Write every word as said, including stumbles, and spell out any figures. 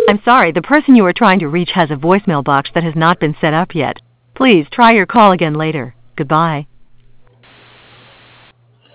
I'm sorry, the person you are trying to reach has a voicemail box that has not been set up yet. Please try your call again later. Goodbye.